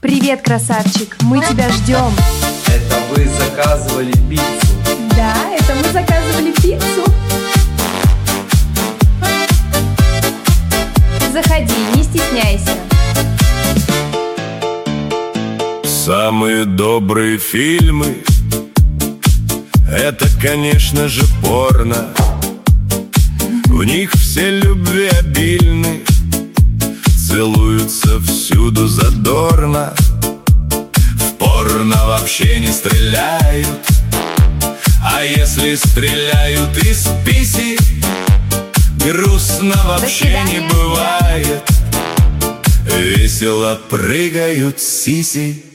Привет, красавчик, мы тебя ждем. Это вы заказывали пиццу? Да, это мы заказывали пиццу. Заходи, не стесняйся. Самые добрые фильмы — это, конечно же, порно. В них все любвеобильны, целуются всюду задорно. В порно вообще не стреляют, а если стреляют из писи, грустно вообще не бывает. Весело прыгают сиси.